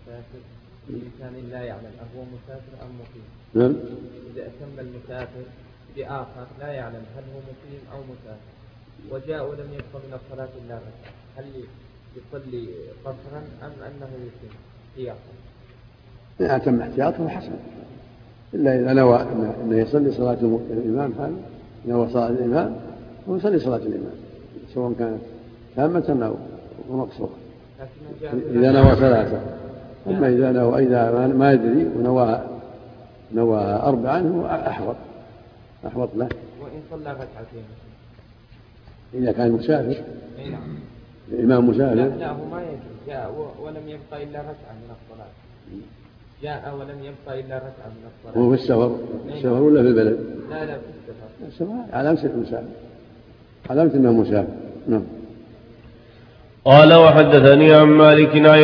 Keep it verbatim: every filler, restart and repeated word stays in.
المسافر بإنسان لا يعلم أهو مسافر أم مقيم؟ نعم. إذا أتم المسافر بآخر لا يعلم هل هو مقيم أو مسافر وجاء ولم يبق من الصلاة إلا ركعة، هل يصلي قصرا أم أنه يتم احتياطا؟ إن أتم احتياطه حسن، إلا إذا نوى أنه يصلي صلاة الإمام، هذا نوى صلاة الإمام ويصلي صلاة الإمام سواء كانت تامة أو مقصورة إذا نوى ثلاثة. أما إذا نوى إذا ما يدري ونوى نوى أربعا هو أحوط أحوط له. وإن صلى ركعتين إذا كان مسافر الإمام مسافر لا, لا هو ما يدري، جاء ولم يبقى إلا ركعة من الصلاة، جاء ولم يبقى إلا ركعة من الصلاة. هو في السفر السفر ولا في البلد؟ لا لا في السفر. السفر علامة المسافر، علامة أنه مسافر. نعم. قال وحدثني عن مالك